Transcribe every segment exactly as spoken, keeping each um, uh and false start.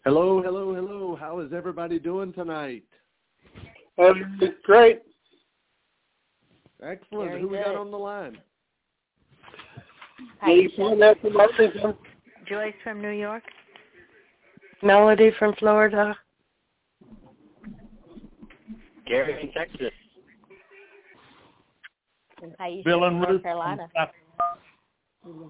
Hello, hello, hello. How is everybody doing tonight? Um, great. Excellent. Very Who we good. got on the line? Aisha. Joyce from New York. Melody from Florida. Gary in Texas. And Aisha Bill from and North Ruth Carolina. from South,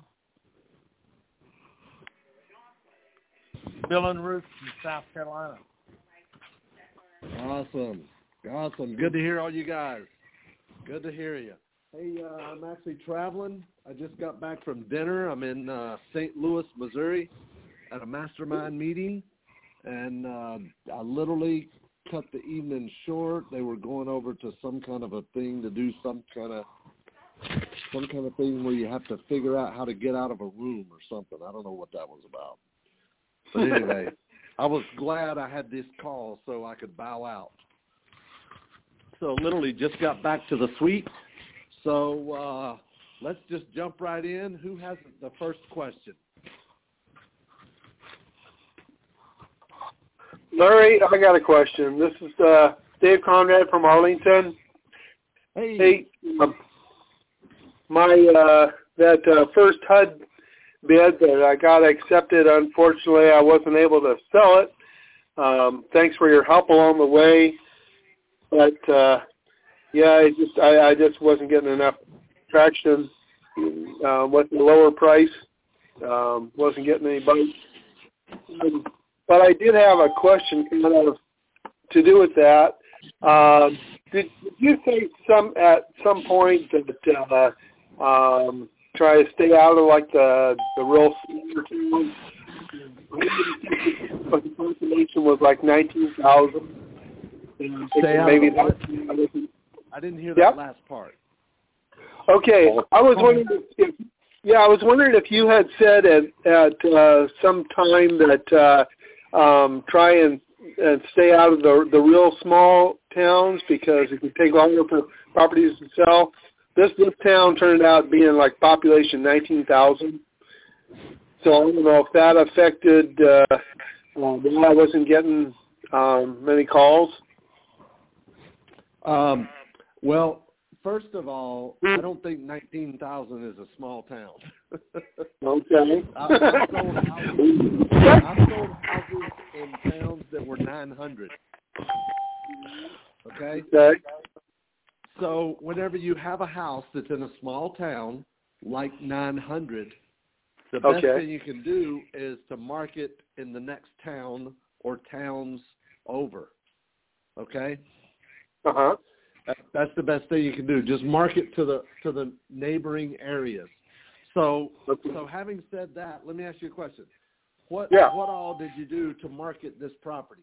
Bill and Ruth from South Carolina. Awesome. Awesome. Good to hear all you guys. Good to hear you. Hey, uh, I'm actually traveling. I just got back from dinner. I'm in uh, Saint Louis, Missouri at a mastermind meeting, and uh, I literally cut the evening short. They were going over to some kind of a thing to do some kind of some kind of thing where you have to figure out how to get out of a room or something. I don't know what that was about. But anyway, I was glad I had this call so I could bow out. So literally just got back to the suite. So uh, let's just jump right in. Who has the first question? Larry, I got a question. This is uh, Dave Conrad from Arlington. Hey. Hey, um, my uh, that uh, first H U D bid that I got accepted, unfortunately, I wasn't able to sell it. Um, thanks for your help along the way. But, uh, yeah, I just I, I just wasn't getting enough traction uh, with the lower price. Um, wasn't getting any bites. Um, but I did have a question kind of to do with that. Uh, did, did you say some at some point that uh, um, try to stay out of like the the real smaller towns? But the population was like nineteen thousand. Stay out maybe of what? that, I didn't hear that yep. last part. Okay, I was wondering if, if yeah, I was wondering if you had said at at uh, some time that uh, um, try and and stay out of the the real small towns because it could take longer for properties to sell. This this town turned out being like population nineteen thousand. So I don't know if that affected uh, uh, why I wasn't getting um, many calls. Um, well, first of all, I don't think nineteen thousand is a small town. Okay. I, I've, sold houses, I've sold houses in towns that were nine hundred. Okay? Okay. So whenever you have a house that's in a small town, like nine hundred, the best okay. thing you can do is to market in the next town or towns over. Okay? Uh-huh. That, that's the best thing you can do. Just market to the to the neighboring areas. So, okay. so having said that, let me ask you a question. What yeah. what all did you do to market this property?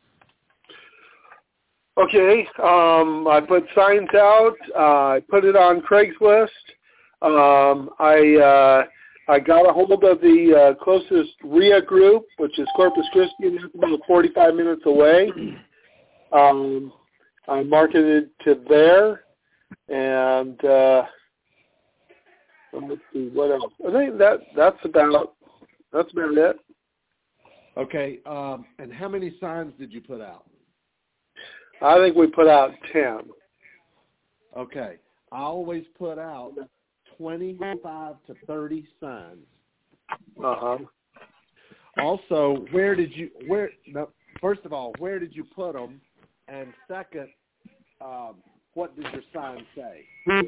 Okay, um, I put signs out. Uh, I put it on Craigslist. Um, I uh, I got a hold of the uh, closest R I A group, which is Corpus Christi, and that's about forty-five minutes away. Um, I marketed to there, and uh, let's see what else. I think that that's about that's about it. Okay, um, and how many signs did you put out? I think we put out ten. Okay, I always put out twenty-five to thirty signs. Uh huh. Also, where did you where? No, first of all, where did you put them? And second, um, what does your sign say?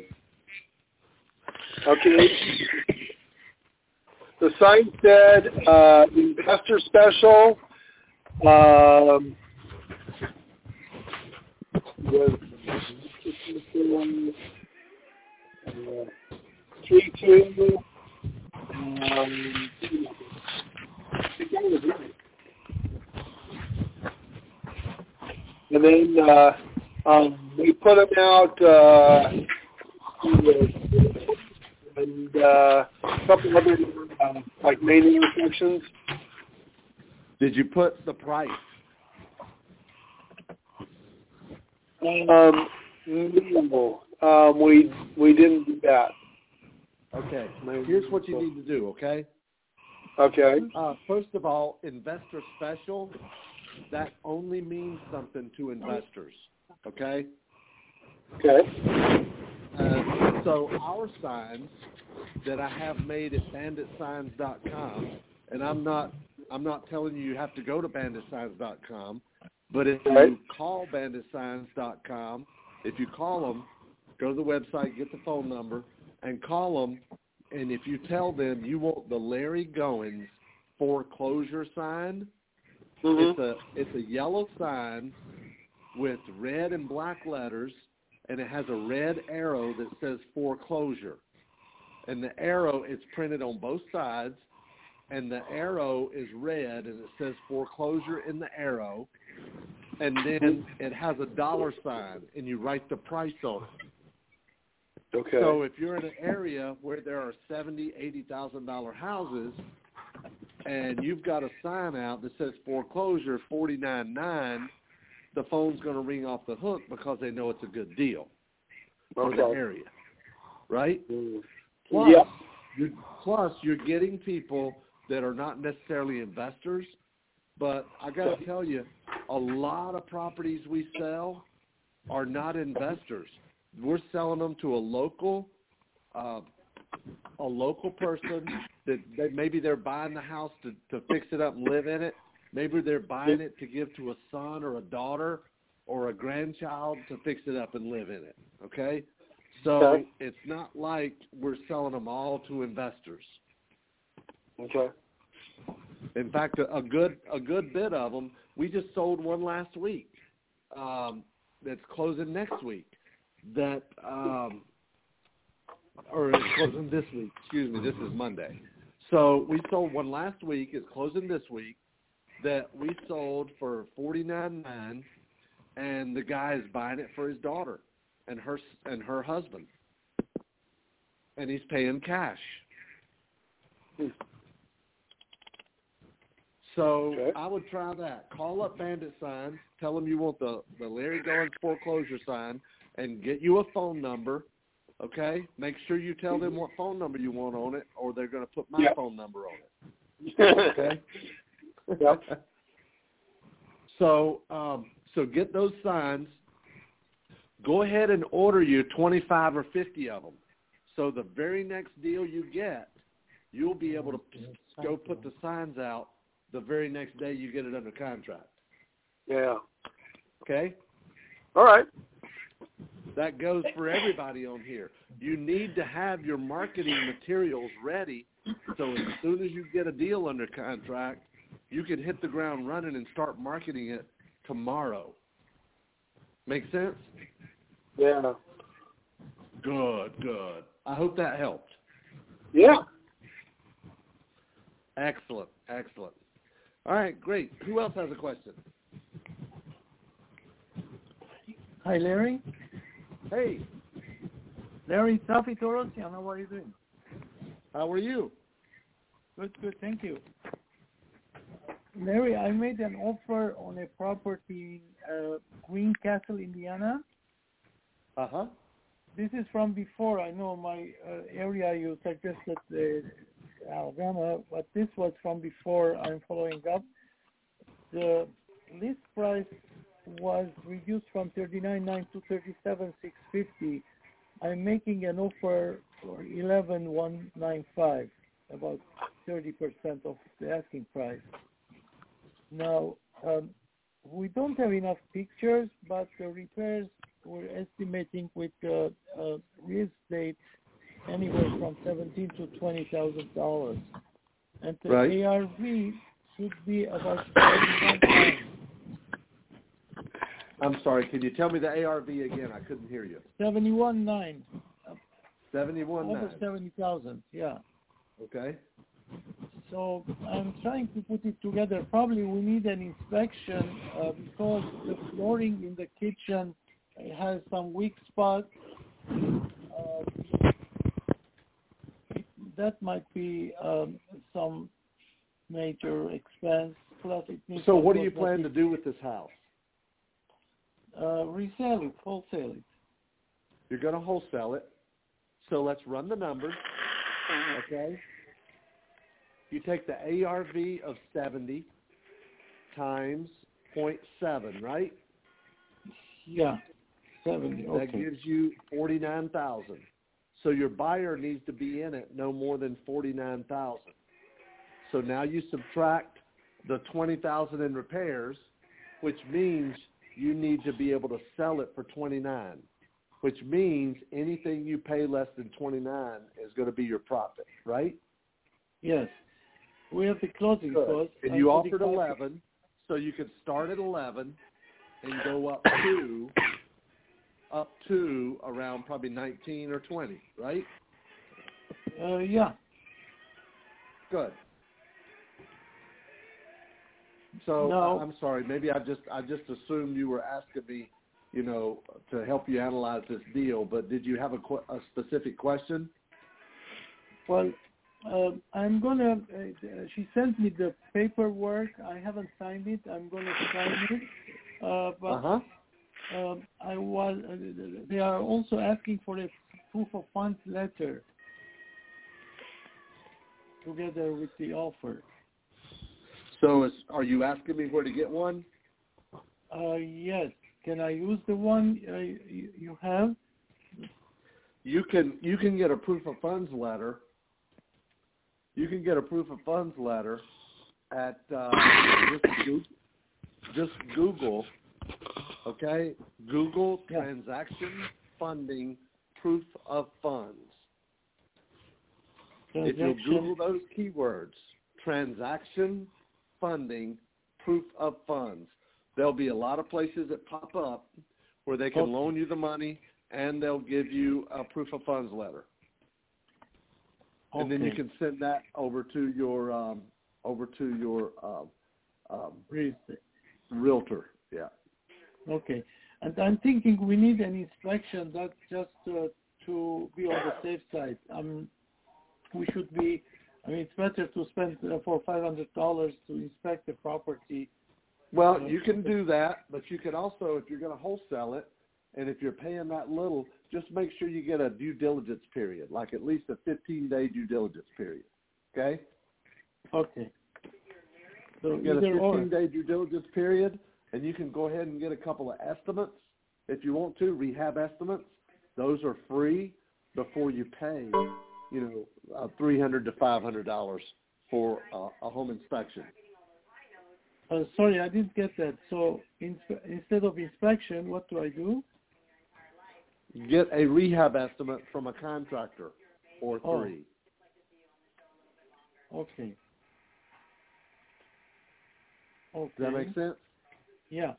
Okay. The sign said uh, investor special. Um, was uh, three two. Um, and then uh, um, we put them out. Uh, and uh, a couple other uh, like main intersections. Did you put the price? Um, no, um, we we didn't do that. Okay. Here's what you need to do. Okay. Okay. Uh, first of all, investor special, that only means something to investors, okay? Okay. Uh, so our signs that I have made at bandit signs dot com, and I'm not I'm not telling you you have to go to bandit signs dot com, but if Right. you call bandit signs dot com, if you call them, go to the website, get the phone number, and call them, and if you tell them you want the Larry Goins foreclosure sign, Mm-hmm. it's a it's a yellow sign with red and black letters, and it has a red arrow that says foreclosure. And the arrow is printed on both sides, and the arrow is red, and it says foreclosure in the arrow. And then it has a dollar sign, and you write the price on it. Okay. So if you're in an area where there are seventy thousand dollars, eighty thousand dollars houses, and you've got a sign out that says foreclosure forty-nine nine, the phone's going to ring off the hook because they know it's a good deal for Okay. the area, right? Mm. Plus, Yep. you're, plus, you're getting people that are not necessarily investors, but I got to tell you, a lot of properties we sell are not investors. We're selling them to a local, uh, a local person that they, maybe they're buying the house to, to fix it up and live in it. Maybe they're buying it to give to a son or a daughter or a grandchild to fix it up and live in it. Okay. So Okay. it's not like we're selling them all to investors. Okay. In fact, a, a good a good bit of them, we just sold one last week um, that's closing next week. That um, or it's closing this week. Excuse me, this is Monday. So we sold one last week. It's closing this week. That we sold for forty-nine nine, and the guy is buying it for his daughter and her and her husband, and he's paying cash. So Okay. I would try that. Call up Bandit Signs, tell them you want the, the Larry Goins foreclosure sign, and get you a phone number, okay? Make sure you tell them what phone number you want on it, or they're going to put my Yep. phone number on it, okay? Yep. So, um, so get those signs. Go ahead and order you twenty-five or fifty of them. So the very next deal you get, you'll be able to go put the signs out the very next day you get it under contract. Yeah. Okay? All right. That goes for everybody on here. You need to have your marketing materials ready so as soon as you get a deal under contract, you can hit the ground running and start marketing it tomorrow. Make sense? Yeah. Good, good. I hope that helped. Yeah. Excellent, excellent. All right, great. Who else has a question? Hi, Larry. Hey, Larry, Safi Torosian, how are you doing? how are you? Good, good, thank you. Larry, I made an offer on a property in uh, Greencastle, Indiana. Uh-huh. This is from before. I know my uh, area you suggested uh, Alabama, but this was from before. I'm following up. The list price was reduced from thirty-nine nine to thirty-seven six fifty. I'm making an offer for eleven one ninety-five, about thirty percent of the asking price. Now, um, we don't have enough pictures, but the repairs we're estimating with uh, uh, real estate anywhere from seventeen to twenty thousand dollars, and the Right. A R V should be about seventy-one thousand. I'm sorry, can you tell me the A R V again? I couldn't hear you. Seventy-one nine, seventy-one over nine. seventy thousand. Yeah. Okay. So I'm trying to put it together. Probably we need an inspection uh, because the flooring in the kitchen has some weak spots. Uh, that might be um, some major expense. Plus, it needs So what do you to plan to do with this house? uh, resell it, wholesale it. You're going to wholesale it. So let's run the numbers, okay? you take the A R V of seventy times zero point seven, right? Yeah, seventy. Okay. That gives you forty-nine thousand. So your buyer needs to be in it no more than forty-nine thousand. So now you subtract the twenty thousand in repairs, which means you need to be able to sell it for twenty-nine, which means anything you pay less than twenty-nine is going to be your profit, right? Yes. We have the closing costs. And you offered eleven, so you could start at eleven and go up to up to around probably nineteen or twenty, right? Uh, yeah. Good. So no. I'm sorry, maybe I just I just assumed you were asking me, you know, to help you analyze this deal. But did you have a, a specific question? Well, uh, I'm gonna. Uh, she sent me the paperwork. I haven't signed it. I'm gonna sign it. Uh, but uh-huh. um, I was. Uh, they are also asking for a proof of funds letter together with the offer. So is, are you asking me where to get one? Uh, yes. Can I use the one uh, you, you have? You can you can get a proof of funds letter. You can get a proof of funds letter at uh, just, Google, just Google, okay? Google yeah. transaction funding proof of funds. If you Google those keywords, transaction funding proof of funds, there'll be a lot of places that pop up where they can okay. loan you the money and they'll give you a proof of funds letter. Okay. And then you can send that over to your um, over to your um, um, realtor. Yeah. Okay. And I'm thinking we need an inspection. That's just uh, to be on the safe side. Um, we should be. I mean, it's better to spend uh, for five hundred dollars to inspect the property. Well, uh, you can do that, but you can also, if you're going to wholesale it, and if you're paying that little, just make sure you get a due diligence period, like at least a fifteen-day due diligence period. Okay? Okay. So get a fifteen-day due diligence period, and you can go ahead and get a couple of estimates if you want to, rehab estimates. Those are free before you pay, you know, uh, three hundred to five hundred dollars for uh, a home inspection. Uh, sorry, I didn't get that. So in, instead of inspection, what do I do? Get a rehab estimate from a contractor or three. Oh. Okay. Okay. Does that make sense? Yeah.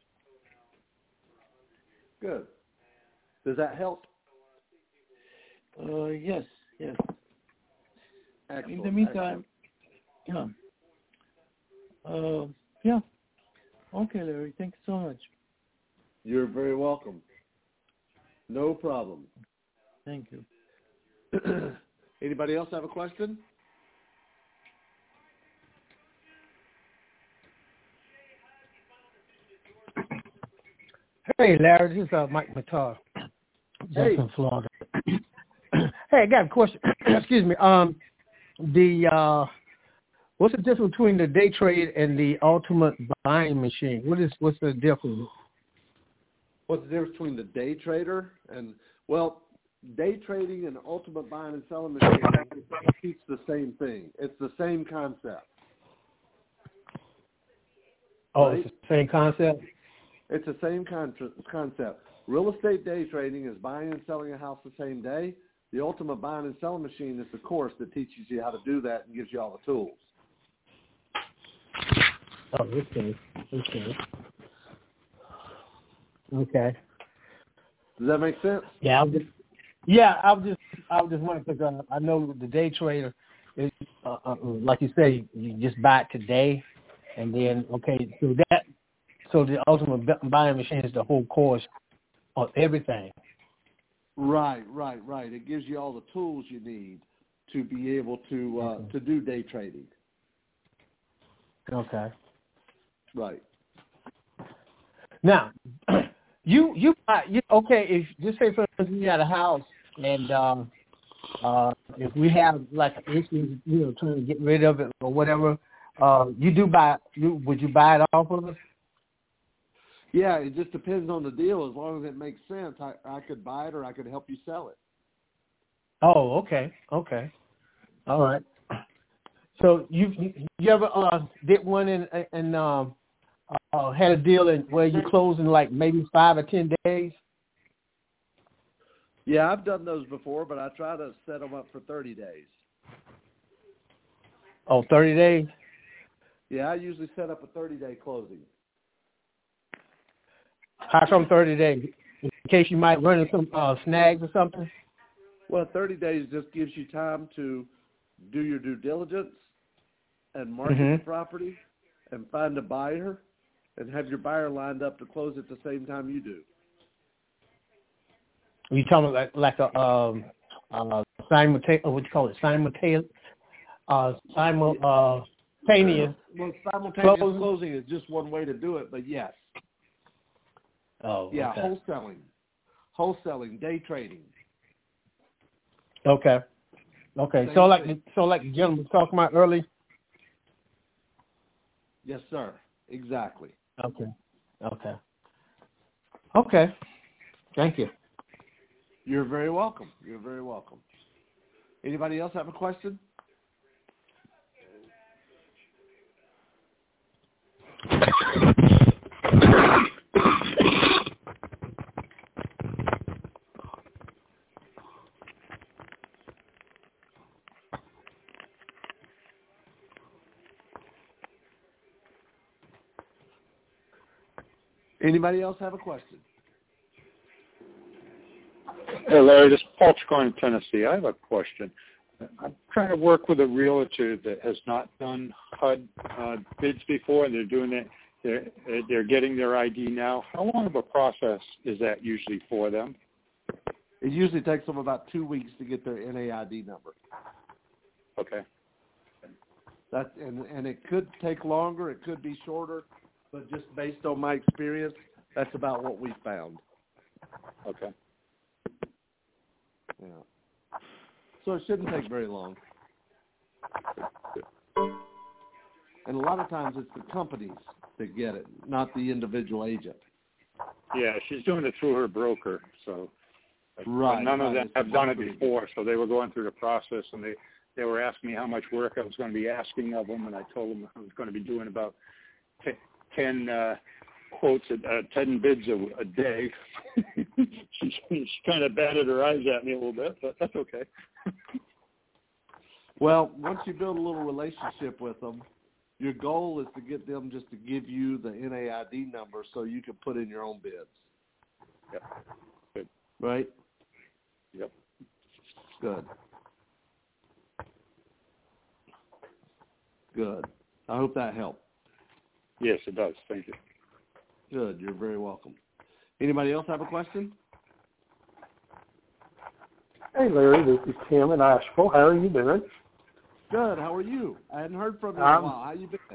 Good. Does that help? Uh, yes, yes. Excellent. In the meantime, excellent. yeah. Uh, yeah. Okay, Larry. Thank you so much. You're very welcome. No problem. Thank you. Anybody else have a question? Hey, Larry. This is uh, Mike Mattar, Hey. from Florida. Hey, I got a question. Excuse me. Um, the uh, what's the difference between the day trade and the ultimate buying machine? What is what's the difference? What's the difference between the day trader and, well, day trading and ultimate buying and selling machine teach the same thing. It's the same concept. Oh, right? It's the same concept? It's the same con- concept. Real estate day trading is buying and selling a house the same day. The ultimate buying and selling machine is the course that teaches you how to do that and gives you all the tools. Oh, okay. Okay. Okay. Does that make sense? Yeah, I was just, yeah, I was just, I was just wondering because uh, I know the day trader is, uh, uh, like you say, you just buy it today, and then okay, so that, so the ultimate buying machine is the whole course of everything. Right, right, right. It gives you all the tools you need to be able to uh, okay. to do day trading. Okay. Right. Now, you you, buy, you okay? If just say for instance you got a house and um, uh, if we have like an issue, you know, trying to get rid of it or whatever, uh, you do buy. You would you buy it off of us? Yeah, it just depends on the deal. As long as it makes sense, I, I could buy it or I could help you sell it. Oh, okay, okay, all right. So you you ever uh, did one and and um, uh, had a deal in where you closed in like maybe five or ten days? Yeah, I've done those before, but I try to set them up for thirty days. Oh, thirty days? Yeah, I usually set up a thirty-day closing. How come thirty days? In case you might run into some uh, snags or something? Well, thirty days just gives you time to do your due diligence and market mm-hmm. the property and find a buyer and have your buyer lined up to close at the same time you do. Are you talking about like, like a um, uh, simultaneous, what do you call it, simultaneous, uh, simultaneous? Well, simultaneous closing? closing is just one way to do it, but yes. Oh, yeah, okay. wholesaling, wholesaling, day trading. Okay, okay. Same so like, thing. so like the gentleman was talking about earlier. Yes, sir. Exactly. Okay, okay, okay. Thank you. You're very welcome. You're very welcome. Anybody else have a question? Anybody else have a question? Hey, Larry, this is Paul Chacon in Tennessee. I have a question. I'm trying to work with a realtor that has not done H U D uh, bids before, and they're doing it. They're, they're getting their I D now. How long of a process is that usually for them? It usually takes them about two weeks to get their N A I D number. Okay. That and and it could take longer. It could be shorter, but just based on my experience, that's about what we found. Okay. Yeah. So it shouldn't take very long. And a lot of times it's the companies that get it, not the individual agent. Yeah, she's doing it through her broker, so right. none of right. them have done it before, so they were going through the process, and they, they were asking me how much work I was going to be asking of them, and I told them I was going to be doing about ten uh, quotes, uh, ten bids a, a day. she, she kind of batted her eyes at me a little bit, but that's okay. Well, once you build a little relationship with them, your goal is to get them just to give you the N A I D number so you can put in your own bids. Yep. Good. Right? Yep. Good. Good. I hope that helped. Yes, it does. Thank you. Good. You're very welcome. Anybody else have a question? Hey, Larry, this is Tim in Asheville. How are you doing? Good. How are you? I hadn't heard from you in I'm... a while. How you been?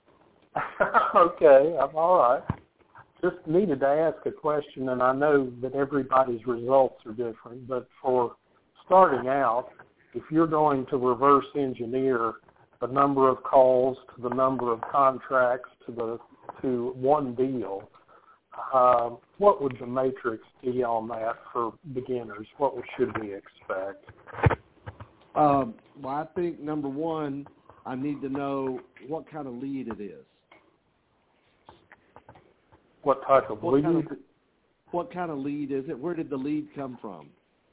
Okay, I'm all right. Just needed to ask a question, and I know that everybody's results are different, but for starting out, if you're going to reverse engineer the number of calls to the number of contracts to the to one deal, uh, what would the matrix be on that for beginners? What should we expect? Um, well, I think, number one, I need to know what kind of lead it is. What type of what lead? Kind of, what kind of lead is it? Where did the lead come from?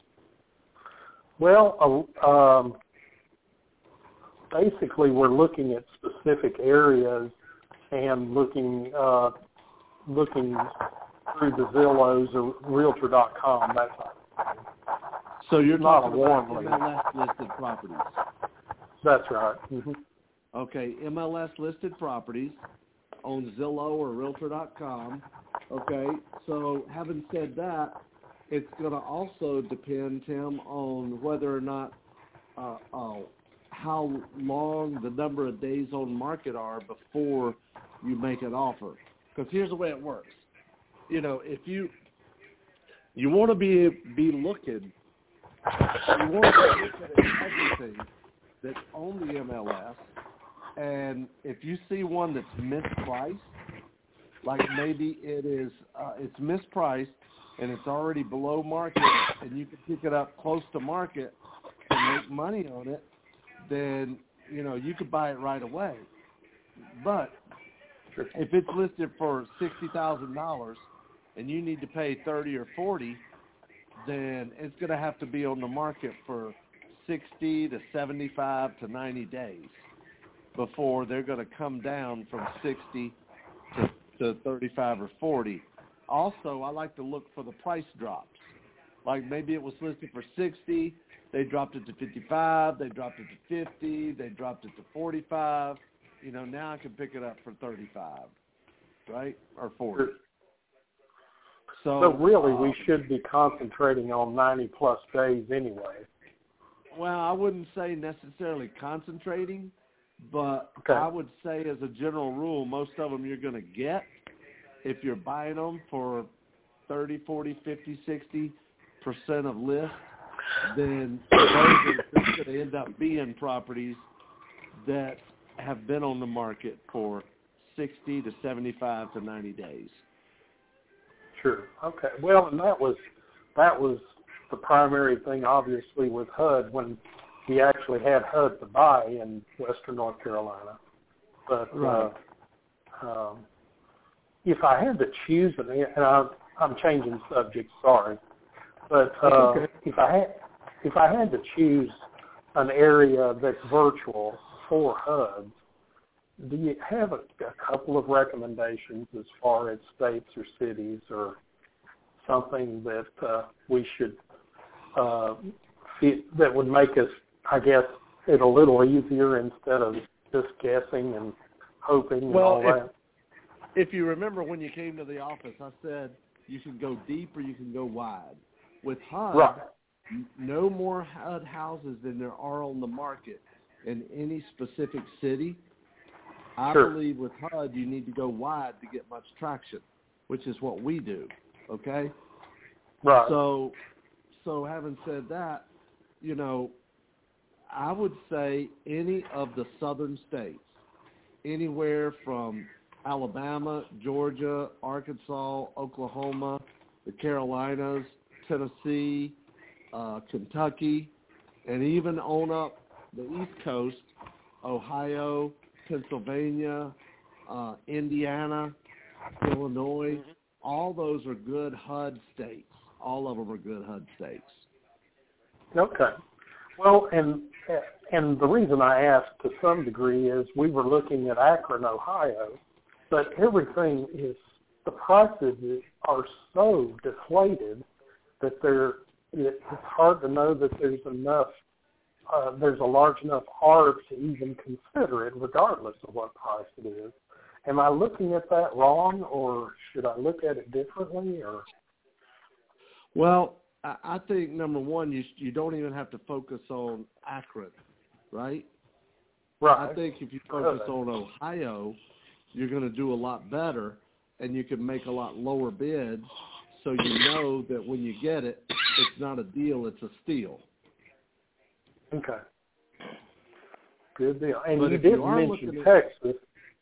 Well, uh, um, basically we're looking at specific areas and looking uh, looking through the Zillows or Realtor dot com, that type of thing. So you're not talking a about warm M L S listed properties. That's right. Mm-hmm. Okay, M L S listed properties on Zillow or Realtor dot com. Okay, so having said that, it's going to also depend, Tim, on whether or not uh, uh, how long the number of days on market are before you make an offer. Because here's the way it works. You know, if you you want to be be looking you want to look at everything that's on the M L S, and if you see one that's mispriced, like maybe it is uh, it's mispriced and it's already below market, and you can pick it up close to market and make money on it, then you know you could buy it right away. But if it's listed for sixty thousand dollars and you need to pay thirty or forty, then it's going to have to be on the market for sixty to seventy-five to ninety days before they're going to come down from sixty to, to thirty-five or forty. Also, I like to look for the price drops. Like maybe it was listed for sixty, they dropped it to fifty-five, they dropped it to fifty, they dropped it to forty-five. You know, now I can pick it up for thirty-five, right, or forty. So, so really, um, we should be concentrating on ninety plus days anyway. Well, I wouldn't say necessarily concentrating, but okay. I would say as a general rule, most of them you're going to get if you're buying them for thirty, forty, fifty, sixty percent of list, then those are going to end up being properties that have been on the market for sixty to seventy-five to ninety days. Sure. Okay. Well, and that was that was the primary thing, obviously, with H U D when he actually had H U D to buy in Western North Carolina. But right. uh, um, if I had to choose, and I, I'm changing subjects, sorry, but uh, okay. if I had if I had to choose an area that's virtual for H U Ds, do you have a, a couple of recommendations as far as states or cities or something that uh, we should uh, fit, that would make us, I guess, it a little easier instead of just guessing and hoping and well, all if, that? If you remember when you came to the office, I said you can go deep or you can go wide. With H U D, right. no more H U D houses than there are on the market in any specific city. I sure. believe with H U D you need to go wide to get much traction, which is what we do, okay? Right. So, so having said that, you know, I would say any of the southern states, anywhere from Alabama, Georgia, Arkansas, Oklahoma, the Carolinas, Tennessee, uh, Kentucky, and even on up the East Coast, Ohio, Pennsylvania, uh, Indiana, Illinois, mm-hmm. all those are good H U D states. All of them are good H U D states. Okay. Well, and and the reason I asked to some degree is we were looking at Akron, Ohio, but everything is, the prices are so deflated that they're, it's hard to know that there's enough, uh, there's a large enough arb to even consider it regardless of what price it is. Am I looking at that wrong, or should I look at it differently? Or Well, I think, number one, you you don't even have to focus on Akron, right? Right. I think if you focus on Ohio, you're going to do a lot better, and you can make a lot lower bids, so you know that when you get it, it's not a deal, it's a steal. Okay. Good deal. And but you if did you are mention at, Texas.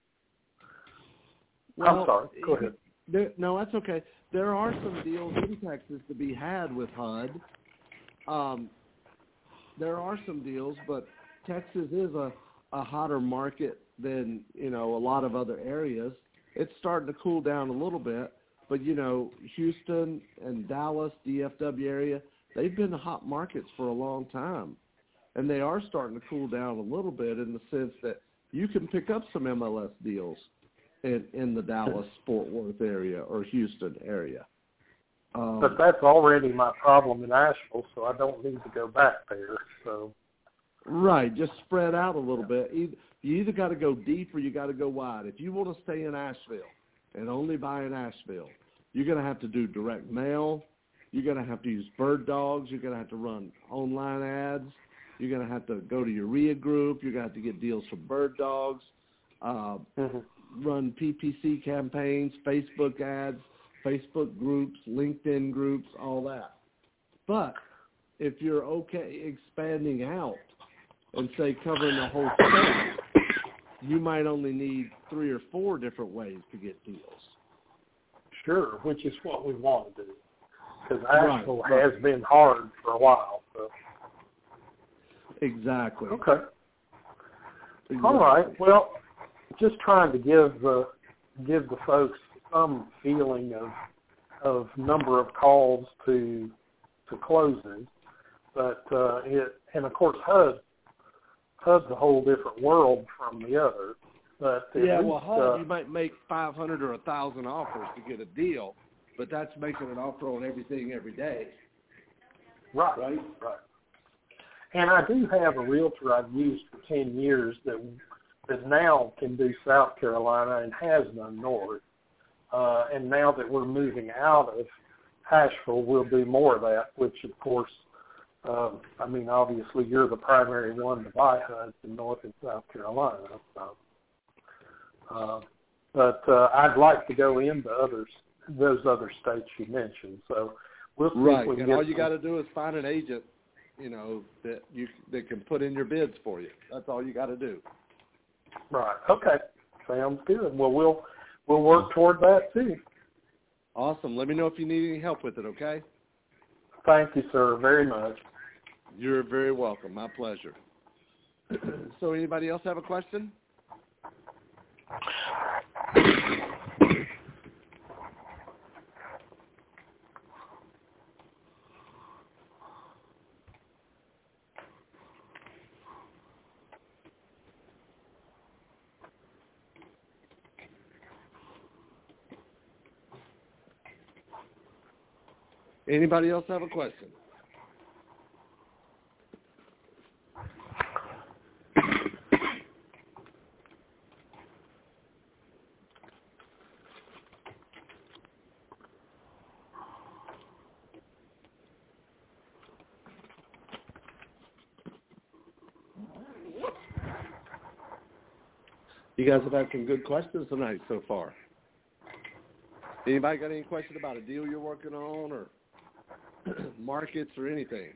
well, I'm sorry. Go ahead. There, no, that's okay. There are some deals in Texas to be had with H U D. Um, there are some deals, but Texas is a, a hotter market than, you know, a lot of other areas. It's starting to cool down a little bit, but, you know, Houston and Dallas, D F W area, they've been hot markets for a long time. And they are starting to cool down a little bit in the sense that you can pick up some M L S deals in, in the Dallas-Fort Worth area or Houston area. Um, but that's already my problem in Asheville, so I don't need to go back there. So, right, just spread out a little bit. You either got to go deep or you got to go wide. If you want to stay in Asheville and only buy in Asheville, you're going to have to do direct mail. You're going to have to use bird dogs. You're going to have to run online ads. You're going to have to go to your R I A group. You're going to have to get deals from bird dogs, uh, mm-hmm. run P P C campaigns, Facebook ads, Facebook groups, LinkedIn groups, all that. But if you're okay expanding out and, say, covering the whole state, you might only need three or four different ways to get deals. Sure, which is what we want to do. Because Asheville right, right. has been hard for a while. So. Exactly. Okay. Exactly. All right. Well, just trying to give the give the folks some feeling of of number of calls to to closing, but uh, it and of course H U D H U D's a whole different world from the other. But yeah, least, well, H U D uh, you might make five hundred or a thousand offers to get a deal, but that's making an offer on everything every day. Right. Right. Right. And I do have a realtor I've used for ten years that that now can do South Carolina and has done North. Uh, and now that we're moving out of Asheville, we'll do more of that, which, of course, um, I mean, obviously you're the primary one to buy H U Ds in North and South Carolina. So, uh, but uh, I'd like to go into others, those other states you mentioned. So we'll see right. if we can and get all you some... got to do is find an agent, you know, that you that can put in your bids for you. That's all you got to do. Right. Okay. Sounds good. Well, we'll we'll work toward that too. Awesome. Let me know if you need any help with it, okay? Thank you, sir, very much. You're very welcome. My pleasure. So anybody else have a question? Anybody else have a question? You guys have had some good questions tonight so far. Anybody got any question about a deal you're working on or markets or anything?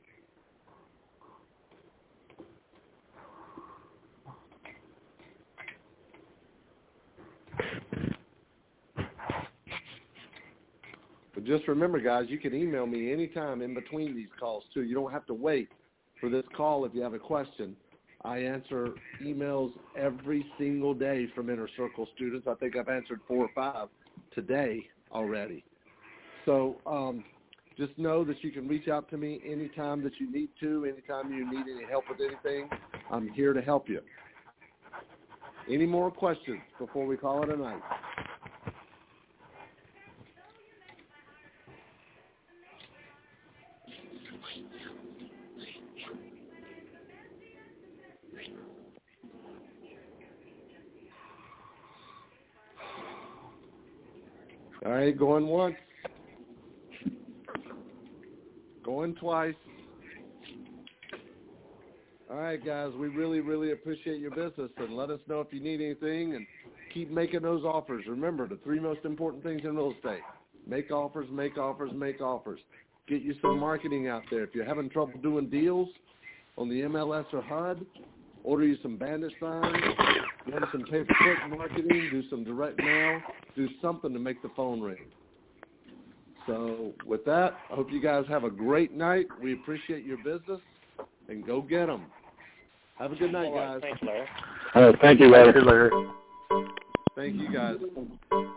But just remember, guys, you can email me anytime in between these calls, too. You don't have to wait for this call if you have a question. I answer emails every single day from Inner Circle students. I think I've answered four or five today already. So um, just know that you can reach out to me anytime that you need to, anytime you need any help with anything. I'm here to help you. Any more questions before we call it a night? All right, going once. Going twice. All right, guys, we really, really appreciate your business, and let us know if you need anything, and keep making those offers. Remember, the three most important things in real estate: make offers, make offers, make offers. Get you some marketing out there. If you're having trouble doing deals on the M L S or H U D, order you some bandit signs, run some pay-per-click marketing, do some direct mail, do something to make the phone ring. So with that, I hope you guys have a great night. We appreciate your business, and go get them. Have a good night, guys. Thanks, Larry. Uh, thank you, Larry. Thank you, Larry. Thank you, guys.